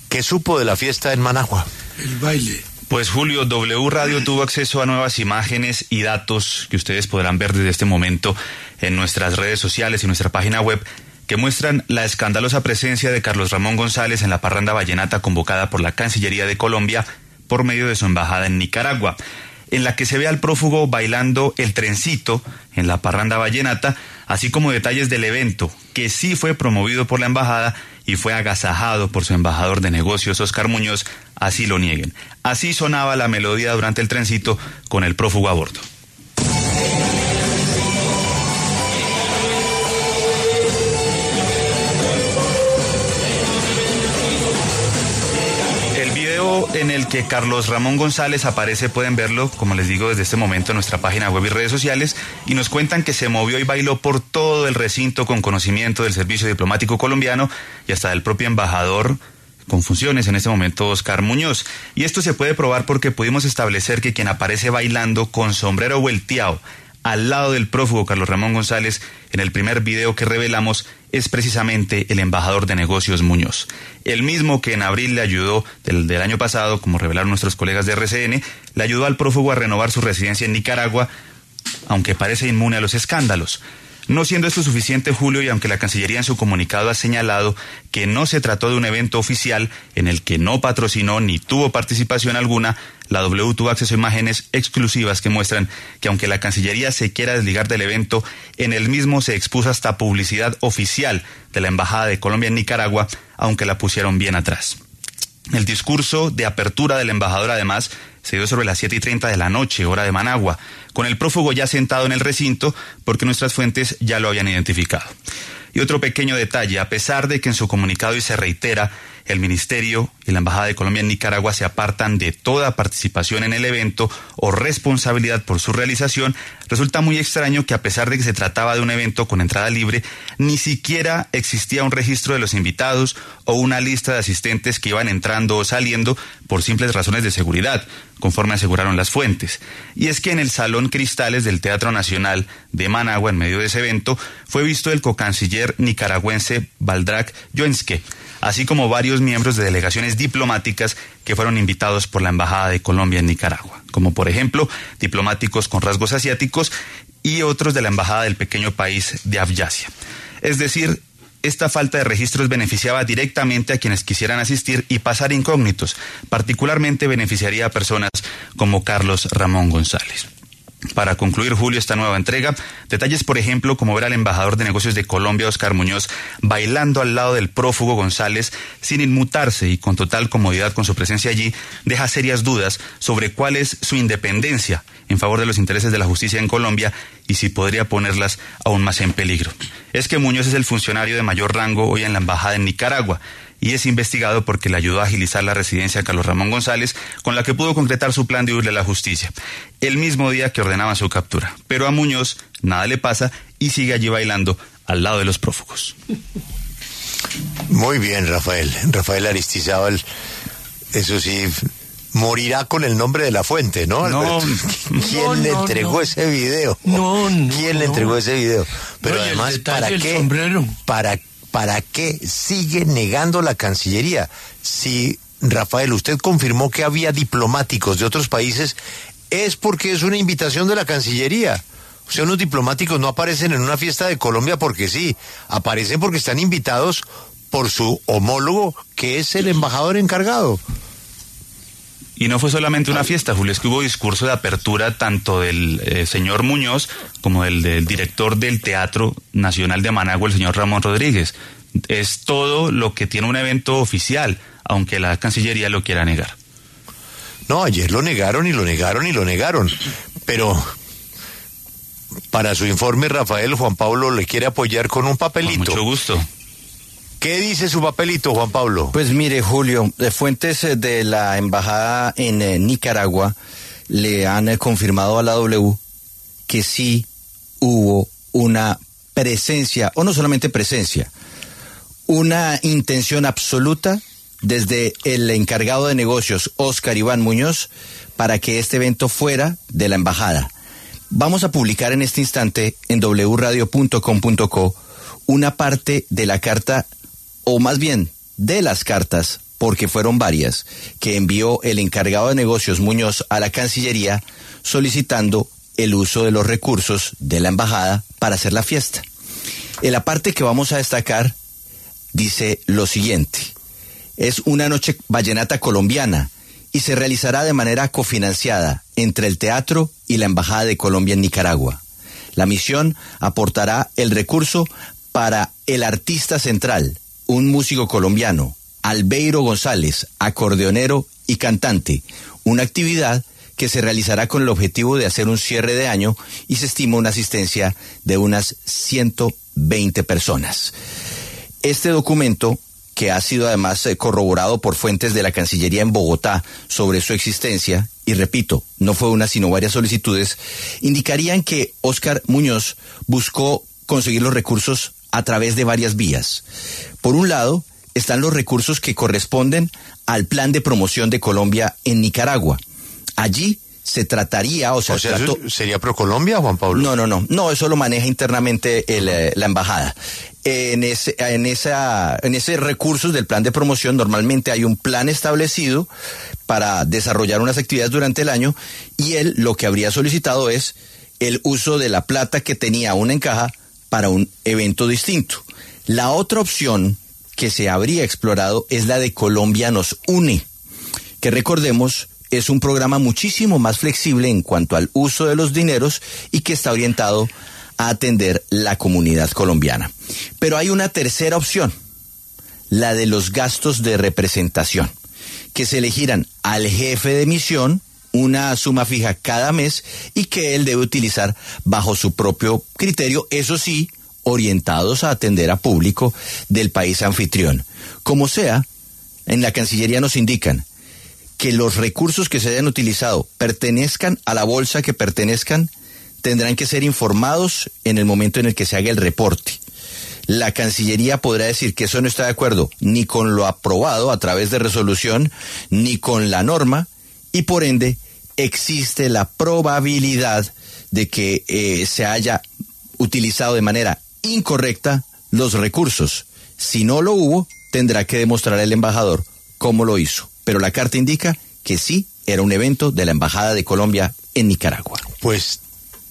¿Qué supo de la fiesta en Managua? El baile. Pues Julio, W Radio tuvo acceso a nuevas imágenes y datos que ustedes podrán ver desde este momento en nuestras redes sociales y nuestra página web, que muestran la escandalosa presencia de Carlos Ramón González en la parranda vallenata convocada por la Cancillería de Colombia por medio de su embajada en Nicaragua, en la que se ve al prófugo bailando el trencito en la parranda vallenata, así como detalles del evento, que sí fue promovido por la embajada y fue agasajado por su embajador de negocios, Oscar Muñoz, así lo nieguen. Así sonaba la melodía durante el trencito con el prófugo a bordo. En el que Carlos Ramón González aparece, pueden verlo, como les digo, desde este momento en nuestra página web y redes sociales, y nos cuentan que se movió y bailó por todo el recinto con conocimiento del servicio diplomático colombiano y hasta del propio embajador con funciones en este momento, Oscar Muñoz. Y esto se puede probar porque pudimos establecer que quien aparece bailando con sombrero volteado al lado del prófugo Carlos Ramón González en el primer video que revelamos es precisamente el embajador de negocios Muñoz, el mismo que en abril le ayudó del año pasado, como revelaron nuestros colegas de RCN, le ayudó al prófugo a renovar su residencia en Nicaragua, aunque parece inmune a los escándalos. No siendo esto suficiente, Julio, y aunque la Cancillería en su comunicado ha señalado que no se trató de un evento oficial en el que no patrocinó ni tuvo participación alguna, la W tuvo acceso a imágenes exclusivas que muestran que aunque la Cancillería se quiera desligar del evento, en el mismo se expuso hasta publicidad oficial de la Embajada de Colombia en Nicaragua, aunque la pusieron bien atrás. El discurso de apertura del embajador, además, se dio sobre las 7:30 de la noche, hora de Managua, con el prófugo ya sentado en el recinto, porque nuestras fuentes ya lo habían identificado. Y otro pequeño detalle, a pesar de que en su comunicado y se reitera, el Ministerio y la Embajada de Colombia en Nicaragua se apartan de toda participación en el evento o responsabilidad por su realización, resulta muy extraño que a pesar de que se trataba de un evento con entrada libre, ni siquiera existía un registro de los invitados o una lista de asistentes que iban entrando o saliendo por simples razones de seguridad, conforme aseguraron las fuentes. Y es que en el Salón Cristales del Teatro Nacional de Managua, en medio de ese evento, fue visto el cocanciller nicaragüense Valdrak Joenske, así como varios miembros de delegaciones diplomáticas que fueron invitados por la Embajada de Colombia en Nicaragua, como por ejemplo diplomáticos con rasgos asiáticos y otros de la Embajada del pequeño país de Abjasia. Es decir, esta falta de registros beneficiaba directamente a quienes quisieran asistir y pasar incógnitos, particularmente beneficiaría a personas como Carlos Ramón González. Para concluir, Julio, esta nueva entrega, detalles, por ejemplo, como ver al embajador de negocios de Colombia, Oscar Muñoz, bailando al lado del prófugo González sin inmutarse y con total comodidad con su presencia allí, deja serias dudas sobre cuál es su independencia en favor de los intereses de la justicia en Colombia y si podría ponerlas aún más en peligro. Es que Muñoz es el funcionario de mayor rango hoy en la embajada en Nicaragua, y es investigado porque le ayudó a agilizar la residencia de Carlos Ramón González, con la que pudo concretar su plan de huirle a la justicia, el mismo día que ordenaba su captura. Pero a Muñoz nada le pasa y sigue allí bailando al lado de los prófugos. Muy bien, Rafael. Rafael Aristizábal, eso sí, morirá con el nombre de la fuente, ¿no, Alberto? ¿Quién le entregó ese video? ¿Quién le entregó ese video? Pero además, ¿para qué? ¿Para qué sigue negando la Cancillería? Si, Rafael, usted confirmó que había diplomáticos de otros países, es porque es una invitación de la Cancillería. O sea, unos diplomáticos no aparecen en una fiesta de Colombia porque sí, aparecen porque están invitados por su homólogo, que es el embajador encargado. Y no fue solamente una fiesta, Julio, es que hubo discurso de apertura tanto del señor Muñoz como del director del Teatro Nacional de Managua, el señor Ramón Rodríguez. Es todo lo que tiene un evento oficial, aunque la Cancillería lo quiera negar. No, ayer lo negaron y lo negaron y lo negaron. Pero para su informe, Rafael, Juan Pablo le quiere apoyar con un papelito. Con mucho gusto. ¿Qué dice su papelito, Juan Pablo? Pues mire, Julio, fuentes de la embajada en Nicaragua le han confirmado a la W que sí hubo una presencia, o no solamente presencia, una intención absoluta desde el encargado de negocios, Oscar Iván Muñoz, para que este evento fuera de la embajada. Vamos a publicar en este instante en wradio.com.co una parte de la carta, o más bien de las cartas porque fueron varias, que envió el encargado de negocios Muñoz a la Cancillería solicitando el uso de los recursos de la embajada para hacer la fiesta. En la parte que vamos a destacar dice lo siguiente: es una noche vallenata colombiana y se realizará de manera cofinanciada entre el teatro y la Embajada de Colombia en Nicaragua. La misión aportará el recurso para el artista central, un músico colombiano, Albeiro González, acordeonero y cantante, una actividad que se realizará con el objetivo de hacer un cierre de año y se estima una asistencia de unas 120 personas. Este documento, que ha sido además corroborado por fuentes de la Cancillería en Bogotá sobre su existencia, y repito, no fue una sino varias solicitudes, indicarían que Óscar Muñoz buscó conseguir los recursos a través de varias vías. Por un lado, están los recursos que corresponden al Plan de Promoción de Colombia en Nicaragua. Allí se trataría, ¿eso sería ProColombia, Juan Pablo? No, eso lo maneja internamente la embajada. En ese recursos del plan de promoción normalmente hay un plan establecido para desarrollar unas actividades durante el año, y él lo que habría solicitado es el uso de la plata que tenía aún en caja para un evento distinto. La otra opción que se habría explorado es la de Colombia nos une, que recordemos es un programa muchísimo más flexible en cuanto al uso de los dineros y que está orientado a atender la comunidad colombiana. Pero hay una tercera opción, la de los gastos de representación, que se elegirán al jefe de misión una suma fija cada mes y que él debe utilizar bajo su propio criterio, eso sí, orientados a atender a público del país anfitrión. Como sea, en la Cancillería nos indican que los recursos que se hayan utilizado pertenezcan a la bolsa que pertenezcan, tendrán que ser informados en el momento en el que se haga el reporte. La Cancillería podrá decir que eso no está de acuerdo ni con lo aprobado a través de resolución, ni con la norma, y por ende existe la probabilidad de que se haya utilizado de manera incorrecta los recursos. Si no lo hubo, tendrá que demostrar el embajador cómo lo hizo. Pero la carta indica que sí era un evento de la Embajada de Colombia en Nicaragua. Pues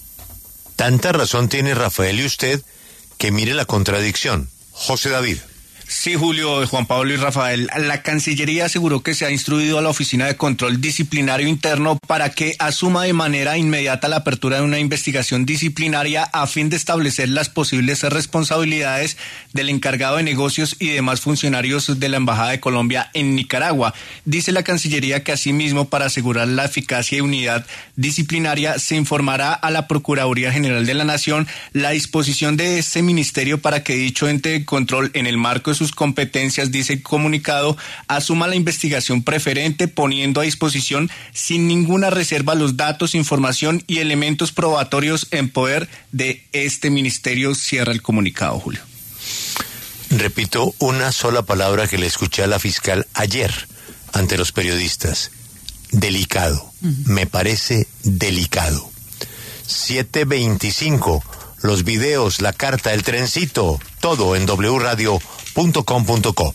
tanta razón tiene Rafael y usted que mire la contradicción. José David. Sí, Julio, Juan Pablo y Rafael, la Cancillería aseguró que se ha instruido a la Oficina de Control Disciplinario Interno para que asuma de manera inmediata la apertura de una investigación disciplinaria a fin de establecer las posibles responsabilidades del encargado de negocios y demás funcionarios de la Embajada de Colombia en Nicaragua. Dice la Cancillería que asimismo, para asegurar la eficacia y unidad disciplinaria, se informará a la Procuraduría General de la Nación la disposición de este ministerio para que dicho ente de control, en el marco de sus competencias, dice el comunicado, asuma la investigación preferente, poniendo a disposición sin ninguna reserva los datos, información y elementos probatorios en poder de este ministerio, cierra el comunicado, Julio. Repito una sola palabra que le escuché a la fiscal ayer ante los periodistas: delicado. Me parece delicado. 7:25, los videos, la carta, el trencito, todo en wradio.com.co.